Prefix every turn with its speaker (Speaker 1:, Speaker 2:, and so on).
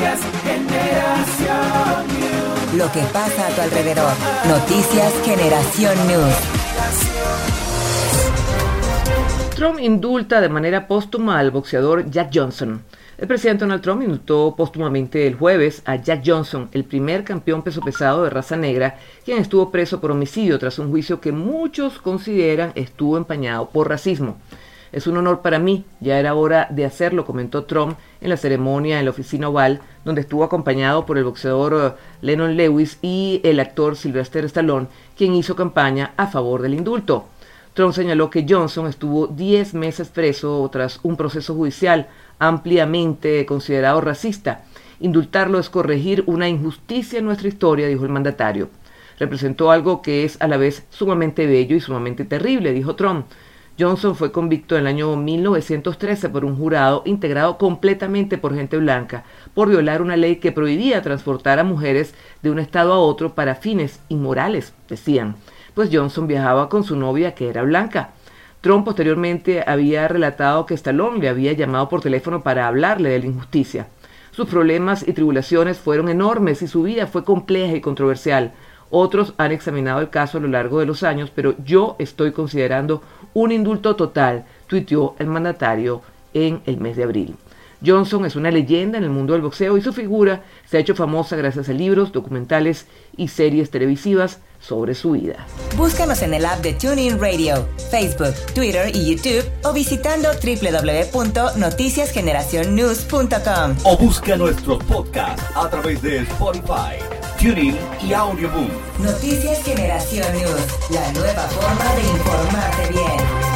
Speaker 1: Noticias Generación News.
Speaker 2: Lo que pasa a tu alrededor. Noticias Generación News.
Speaker 3: Trump indulta de manera póstuma al boxeador Jack Johnson. El presidente Donald Trump indultó póstumamente el jueves a Jack Johnson, el primer campeón peso pesado de raza negra, quien estuvo preso por homicidio tras un juicio que muchos consideran estuvo empañado por racismo. Es un honor para mí, ya era hora de hacerlo, comentó Trump en la ceremonia en la oficina Oval, donde estuvo acompañado por el boxeador Lennon Lewis y el actor Sylvester Stallone, quien hizo campaña a favor del indulto. Trump señaló que Johnson estuvo 10 meses preso tras un proceso judicial ampliamente considerado racista. Indultarlo es corregir una injusticia en nuestra historia, dijo el mandatario. Representó algo que es a la vez sumamente bello y sumamente terrible, dijo Trump. Johnson fue convicto en el año 1913 por un jurado integrado completamente por gente blanca por violar una ley que prohibía transportar a mujeres de un estado a otro para fines inmorales, decían, pues Johnson viajaba con su novia que era blanca. Trump posteriormente había relatado que Stallone le había llamado por teléfono para hablarle de la injusticia. Sus problemas y tribulaciones fueron enormes y su vida fue compleja y controversial. Otros han examinado el caso a lo largo de los años, pero yo estoy considerando un indulto total, tuiteó el mandatario en el mes de abril. Johnson es una leyenda en el mundo del boxeo y su figura se ha hecho famosa gracias a libros, documentales y series televisivas sobre su vida.
Speaker 2: Búscanos en el app de TuneIn Radio, Facebook, Twitter y YouTube o visitando www.noticiasgeneracionnews.com.
Speaker 4: O busca nuestros podcasts a través de Spotify, TuneIn y Audioboom.
Speaker 2: Noticias Generación News, la nueva forma de informarte bien.